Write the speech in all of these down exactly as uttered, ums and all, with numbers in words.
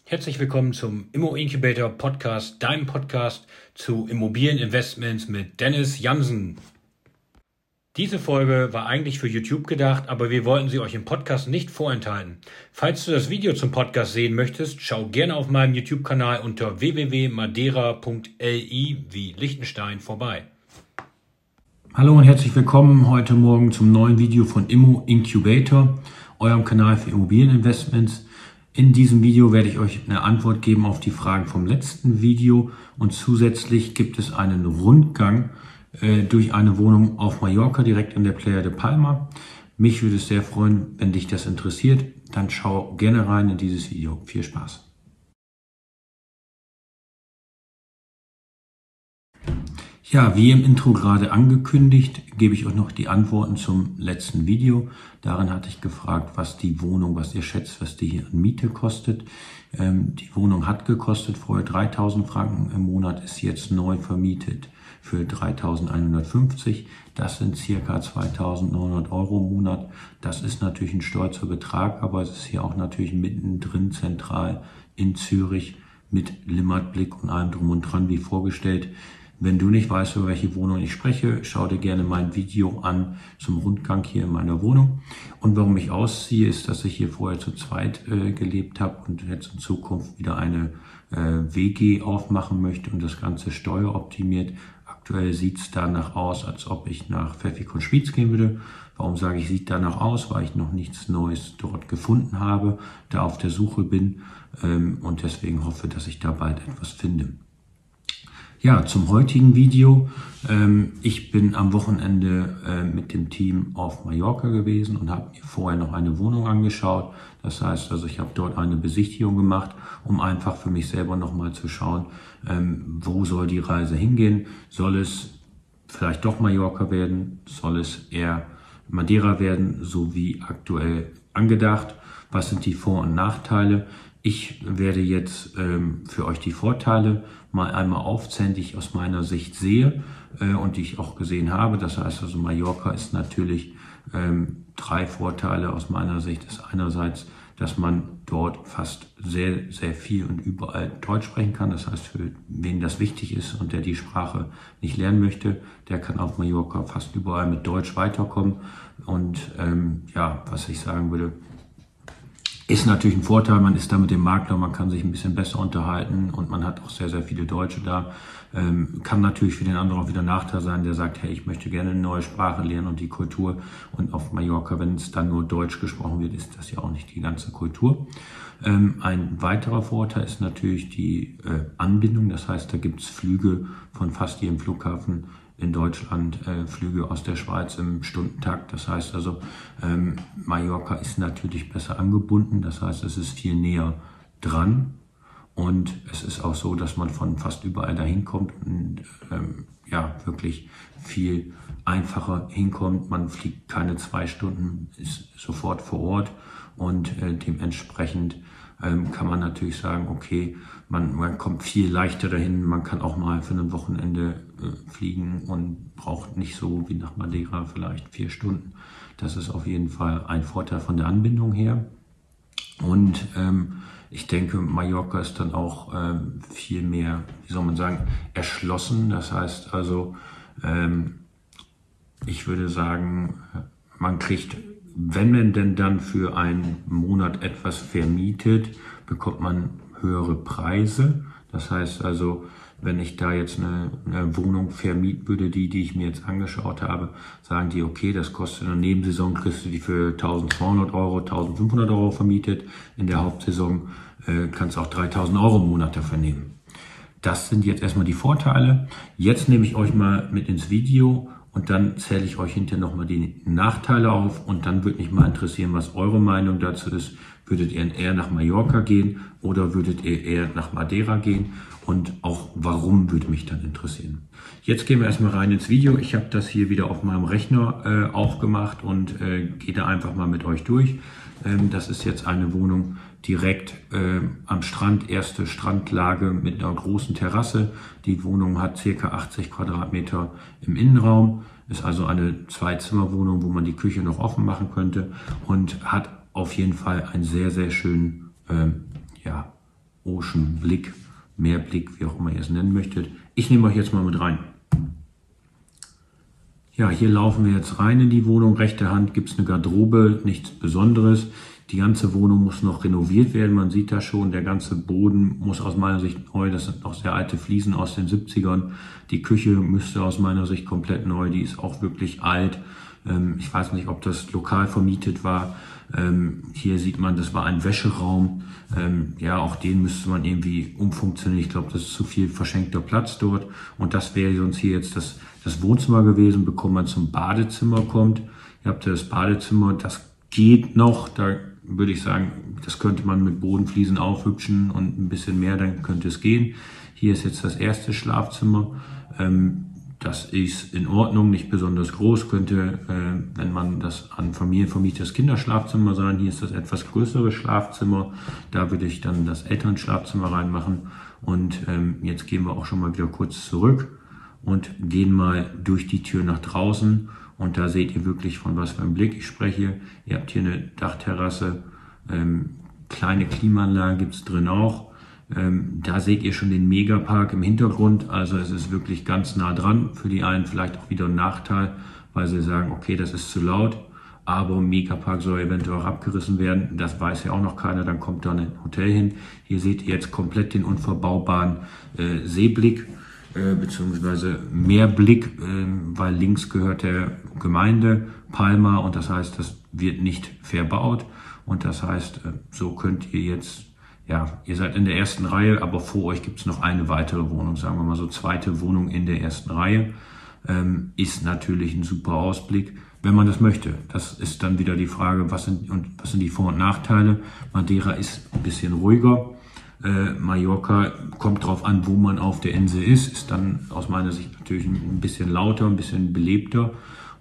Herzlich willkommen zum Immo Incubator Podcast, deinem Podcast zu Immobilieninvestments mit Dennis Jansen. Diese Folge war eigentlich für YouTube gedacht, aber wir wollten sie euch im Podcast nicht vorenthalten. Falls du das Video zum Podcast sehen möchtest, schau gerne auf meinem YouTube-Kanal unter w w w punkt madeira punkt l i wie Liechtenstein vorbei. Hallo und herzlich willkommen heute Morgen zum neuen Video von Immo Incubator, eurem Kanal für Immobilieninvestments. In diesem Video werde ich euch eine Antwort geben auf die Fragen vom letzten Video und zusätzlich gibt es einen Rundgang äh, durch eine Wohnung auf Mallorca, direkt in der Playa de Palma. Mich würde es sehr freuen, wenn dich das interessiert. Dann schau gerne rein in dieses Video. Viel Spaß! Ja, wie im Intro gerade angekündigt, gebe ich euch noch die Antworten zum letzten Video. Darin hatte ich gefragt, was die Wohnung, was ihr schätzt, was die hier an Miete kostet. Ähm, die Wohnung hat gekostet vorher dreitausend Franken im Monat, ist jetzt neu vermietet für dreitausendeinhundertfünfzig. Das sind circa zweitausendneunhundert Euro im Monat. Das ist natürlich ein stolzer Betrag, aber es ist hier auch natürlich mittendrin zentral in Zürich mit Limmatblick und allem drum und dran wie vorgestellt. Wenn du nicht weißt, über welche Wohnung ich spreche, schau dir gerne mein Video an zum Rundgang hier in meiner Wohnung. Und warum ich ausziehe, ist, dass ich hier vorher zu zweit äh, gelebt habe und jetzt in Zukunft wieder eine äh, W G aufmachen möchte und das Ganze steueroptimiert. Aktuell sieht es danach aus, als ob ich nach Pfäffikon-Spiez gehen würde. Warum sage ich, sieht danach aus? Weil ich noch nichts Neues dort gefunden habe, da auf der Suche bin ähm, und deswegen hoffe, dass ich da bald etwas finde. Ja, zum heutigen Video. Ähm, ich bin am Wochenende äh, mit dem Team auf Mallorca gewesen und habe mir vorher noch eine Wohnung angeschaut. Das heißt, also ich habe dort eine Besichtigung gemacht, um einfach für mich selber nochmal zu schauen, ähm, wo soll die Reise hingehen. Soll es vielleicht doch Mallorca werden? Soll es eher Madeira werden, so wie aktuell angedacht? Was sind die Vor- und Nachteile? Ich werde jetzt ähm, für euch die Vorteile mal einmal aufzählen, die ich aus meiner Sicht sehe äh, und die ich auch gesehen habe. Das heißt also, Mallorca ist natürlich ähm, drei Vorteile aus meiner Sicht. Das ist einerseits, dass man dort fast sehr, sehr viel und überall Deutsch sprechen kann. Das heißt, für wen das wichtig ist und der die Sprache nicht lernen möchte, der kann auf Mallorca fast überall mit Deutsch weiterkommen. Und ähm, ja, was ich sagen würde, ist natürlich ein Vorteil, man ist da mit dem Makler, man kann sich ein bisschen besser unterhalten und man hat auch sehr, sehr viele Deutsche da. Ähm, kann natürlich für den anderen auch wieder ein Nachteil sein, der sagt, hey, ich möchte gerne eine neue Sprache lernen und die Kultur. Und auf Mallorca, wenn es dann nur Deutsch gesprochen wird, ist das ja auch nicht die ganze Kultur. Ähm, ein weiterer Vorteil ist natürlich die äh, Anbindung. Das heißt, da gibt es Flüge von fast jedem Flughafen in Deutschland, äh, Flüge aus der Schweiz im Stundentakt. Das heißt also, ähm, Mallorca ist natürlich besser angebunden. Das heißt, es ist viel näher dran. Und es ist auch so, dass man von fast überall dahin kommt und ähm, ja, wirklich viel einfacher hinkommt. Man fliegt keine zwei Stunden, ist sofort vor Ort und äh, dementsprechend ähm, kann man natürlich sagen, okay, man, man kommt viel leichter dahin, man kann auch mal für ein Wochenende äh, fliegen und braucht nicht so wie nach Madeira vielleicht vier Stunden. Das ist auf jeden Fall ein Vorteil von der Anbindung her. Und ähm, ich denke, Mallorca ist dann auch ähm, viel mehr, wie soll man sagen, erschlossen. Das heißt also, ähm, ich würde sagen, man kriegt, wenn man denn dann für einen Monat etwas vermietet, bekommt man höhere Preise. Das heißt also, wenn ich da jetzt eine, eine Wohnung vermieten würde, die, die ich mir jetzt angeschaut habe, sagen die, okay, das kostet in der Nebensaison, kriegst du die für eintausendzweihundert Euro, eintausendfünfhundert Euro vermietet. In der Hauptsaison äh, kannst du auch dreitausend Euro im Monat dafür nehmen. Das sind jetzt erstmal die Vorteile. Jetzt nehme ich euch mal mit ins Video und dann zähle ich euch hinterher nochmal die Nachteile auf und dann würde mich mal interessieren, was eure Meinung dazu ist. Würdet ihr eher nach Mallorca gehen oder würdet ihr eher nach Madeira gehen? Und auch warum, würde mich dann interessieren. Jetzt gehen wir erstmal rein ins Video. Ich habe das hier wieder auf meinem Rechner äh, aufgemacht und äh, gehe da einfach mal mit euch durch. Ähm, das ist jetzt eine Wohnung direkt äh, am Strand, erste Strandlage mit einer großen Terrasse. Die Wohnung hat ca. achtzig Quadratmeter im Innenraum. Ist also eine Zwei-Zimmer-Wohnung, wo man die Küche noch offen machen könnte und hat auf jeden Fall einen sehr, sehr schönen ähm, ja, Ocean Blick, Meerblick, wie auch immer ihr es nennen möchtet. Ich nehme euch jetzt mal mit rein. Ja, hier laufen wir jetzt rein in die Wohnung. Rechte Hand gibt es eine Garderobe, nichts Besonderes. Die ganze Wohnung muss noch renoviert werden. Man sieht da schon, der ganze Boden muss aus meiner Sicht neu. Das sind noch sehr alte Fliesen aus den siebzigern. Die Küche müsste aus meiner Sicht komplett neu. Die ist auch wirklich alt. Ähm, ich weiß nicht, ob das lokal vermietet war. Ähm, hier sieht man, das war ein Wäscheraum. Ähm, ja, auch den müsste man irgendwie umfunktionieren. Ich glaube, das ist zu viel verschenkter Platz dort. Und das wäre sonst hier jetzt das, das Wohnzimmer gewesen, bevor man zum Badezimmer kommt. Ihr habt ja das Badezimmer, das geht noch. Da würde ich sagen, das könnte man mit Bodenfliesen aufhübschen und ein bisschen mehr, dann könnte es gehen. Hier ist jetzt das erste Schlafzimmer. Ähm, das ist in Ordnung, nicht besonders groß, könnte, äh, wenn man das an Familien vermietet, das Kinderschlafzimmer sein. Hier ist das etwas größere Schlafzimmer. Da würde ich dann das Elternschlafzimmer reinmachen. Und ähm, jetzt gehen wir auch schon mal wieder kurz zurück und gehen mal durch die Tür nach draußen. Und da seht ihr wirklich, von was für einem Blick ich spreche. Ihr habt hier eine Dachterrasse, ähm, kleine Klimaanlage gibt es drin auch. Ähm, da seht ihr schon den Megapark im Hintergrund. Also es ist wirklich ganz nah dran. Für die einen vielleicht auch wieder ein Nachteil, weil sie sagen, okay, das ist zu laut. Aber Megapark soll eventuell auch abgerissen werden. Das weiß ja auch noch keiner. Dann kommt da ein Hotel hin. Hier seht ihr jetzt komplett den unverbaubaren äh, Seeblick. Beziehungsweise Meerblick, äh, weil links gehört der Gemeinde Palma und das heißt, das wird nicht verbaut und das heißt, äh, so könnt ihr jetzt, ja, ihr seid in der ersten Reihe, aber vor euch gibt es noch eine weitere Wohnung, sagen wir mal so zweite Wohnung in der ersten Reihe, ähm, ist natürlich ein super Ausblick, wenn man das möchte. Das ist dann wieder die Frage, was sind, und was sind die Vor- und Nachteile. Madeira ist ein bisschen ruhiger. Äh, Mallorca kommt drauf an, wo man auf der Insel ist, ist dann aus meiner Sicht natürlich ein bisschen lauter, ein bisschen belebter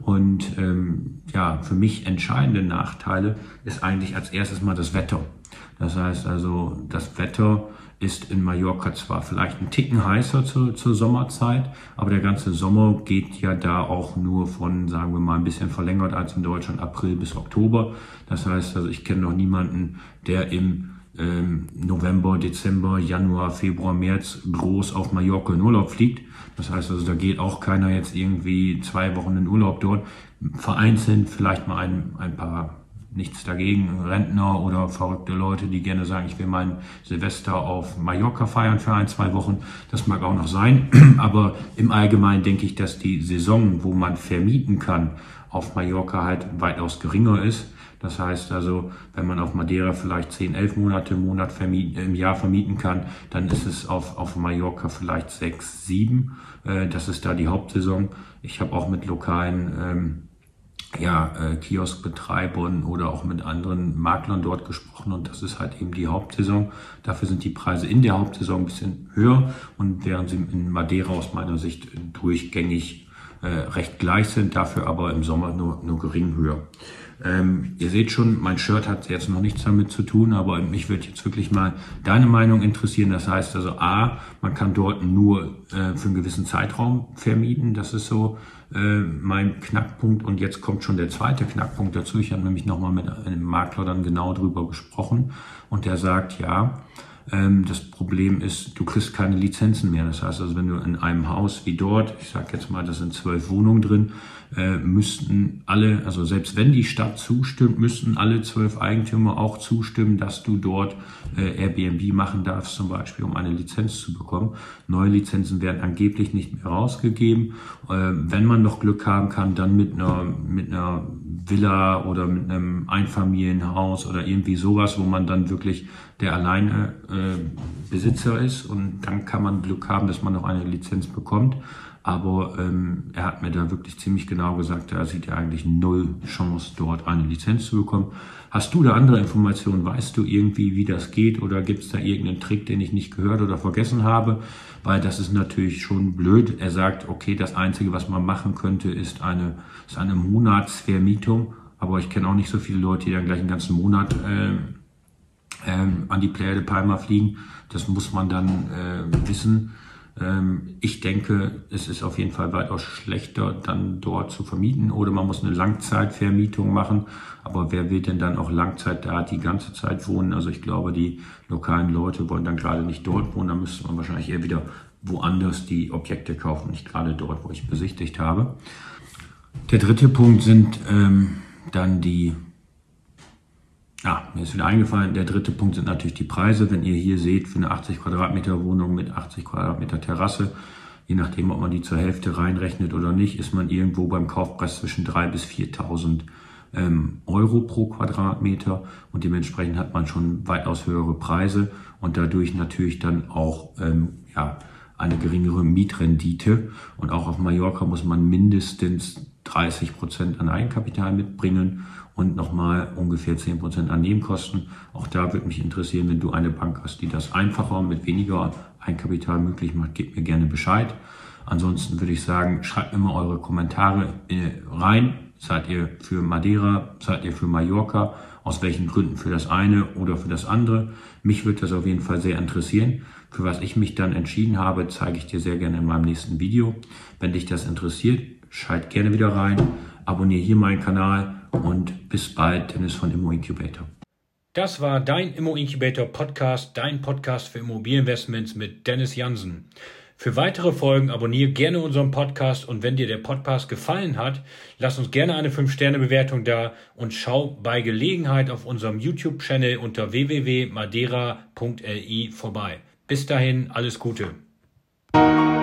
und ähm, ja, für mich entscheidende Nachteile ist eigentlich als erstes mal das Wetter. Das heißt also, das Wetter ist in Mallorca zwar vielleicht ein Ticken heißer zur, zur Sommerzeit, aber der ganze Sommer geht ja da auch nur von, sagen wir mal, ein bisschen verlängert als in Deutschland, April bis Oktober. Das heißt also, ich kenne noch niemanden, der im November, Dezember, Januar, Februar, März groß auf Mallorca in Urlaub fliegt. Das heißt also, da geht auch keiner jetzt irgendwie zwei Wochen in Urlaub dort. Vereinzelt vielleicht mal ein, ein paar, nichts dagegen, Rentner oder verrückte Leute, die gerne sagen, ich will mein Silvester auf Mallorca feiern für ein, zwei Wochen. Das mag auch noch sein. Aber im Allgemeinen denke ich, dass die Saison, wo man vermieten kann, auf Mallorca halt weitaus geringer ist. Das heißt also, wenn man auf Madeira vielleicht zehn, elf Monate im, Monat vermieten, im Jahr vermieten kann, dann ist es auf, auf Mallorca vielleicht sechs, sieben. Äh, das ist da die Hauptsaison. Ich habe auch mit lokalen ähm, ja, äh, Kioskbetreibern oder auch mit anderen Maklern dort gesprochen und das ist halt eben die Hauptsaison. Dafür sind die Preise in der Hauptsaison ein bisschen höher und während sie in Madeira aus meiner Sicht durchgängig äh, recht gleich sind, dafür aber im Sommer nur, nur gering höher. Ähm, ihr seht schon, mein Shirt hat jetzt noch nichts damit zu tun, aber mich würde jetzt wirklich mal deine Meinung interessieren. Das heißt also A, man kann dort nur äh, für einen gewissen Zeitraum vermieten. Das ist so äh, mein Knackpunkt. Und jetzt kommt schon der zweite Knackpunkt dazu. Ich habe nämlich nochmal mit einem Makler dann genau drüber gesprochen und der sagt, ja, ähm, das Problem ist, du kriegst keine Lizenzen mehr. Das heißt also, wenn du in einem Haus wie dort, ich sage jetzt mal, da sind zwölf Wohnungen drin, äh, müssten alle, also selbst wenn die Stadt zustimmt, müssten alle zwölf Eigentümer auch zustimmen, dass du dort äh, Airbnb machen darfst, zum Beispiel, um eine Lizenz zu bekommen. Neue Lizenzen werden angeblich nicht mehr rausgegeben. Äh, wenn man noch Glück haben kann, dann mit einer, mit einer Villa oder mit einem Einfamilienhaus oder irgendwie sowas, wo man dann wirklich der alleine äh, Besitzer ist und dann kann man Glück haben, dass man noch eine Lizenz bekommt. Aber ähm, er hat mir da wirklich ziemlich genau gesagt, da sieht er eigentlich null Chance, dort eine Lizenz zu bekommen. Hast du da andere Informationen? Weißt du irgendwie, wie das geht? Oder gibt es da irgendeinen Trick, den ich nicht gehört oder vergessen habe? Weil das ist natürlich schon blöd. Er sagt, okay, das Einzige, was man machen könnte, ist eine, ist eine Monatsvermietung. Aber ich kenne auch nicht so viele Leute, die dann gleich einen ganzen Monat äh, ähm, an die Playa de Palma fliegen. Das muss man dann äh, wissen. Ähm, ich denke, es ist auf jeden Fall weitaus schlechter, dann dort zu vermieten, oder man muss eine Langzeitvermietung machen. Aber wer will denn dann auch Langzeit da die ganze Zeit wohnen? Also ich glaube, die lokalen Leute wollen dann gerade nicht dort wohnen. Da müsste man wahrscheinlich eher wieder woanders die Objekte kaufen, nicht gerade dort, wo ich besichtigt habe. Der dritte Punkt sind ähm, dann die, ja, mir ist wieder eingefallen, der dritte Punkt sind natürlich die Preise. Wenn ihr hier seht, für eine achtzig Quadratmeter Wohnung mit achtzig Quadratmeter Terrasse, je nachdem, ob man die zur Hälfte reinrechnet oder nicht, ist man irgendwo beim Kaufpreis zwischen dreitausend bis viertausend ähm, Euro pro Quadratmeter, und dementsprechend hat man schon weitaus höhere Preise und dadurch natürlich dann auch ähm, ja, eine geringere Mietrendite. Und auch auf Mallorca muss man mindestens dreißig Prozent an Eigenkapital mitbringen und nochmal ungefähr zehn Prozent an Nebenkosten. Auch da würde mich interessieren, wenn du eine Bank hast, die das einfacher und mit weniger Eigenkapital möglich macht, gebt mir gerne Bescheid. Ansonsten würde ich sagen, schreibt mir mal eure Kommentare rein. Seid ihr für Madeira? Seid ihr für Mallorca? Aus welchen Gründen für das eine oder für das andere? Mich würde das auf jeden Fall sehr interessieren. Für was ich mich dann entschieden habe, zeige ich dir sehr gerne in meinem nächsten Video. Wenn dich das interessiert, schalt gerne wieder rein, abonniere hier meinen Kanal und bis bald, Dennis von Immo Incubator. Das war dein Immo Incubator Podcast, dein Podcast für Immobilieninvestments mit Dennis Jansen. Für weitere Folgen abonniere gerne unseren Podcast, und wenn dir der Podcast gefallen hat, lass uns gerne eine fünf Sterne Bewertung da und schau bei Gelegenheit auf unserem YouTube-Channel unter w w w punkt madeira punkt l i vorbei. Bis dahin, alles Gute.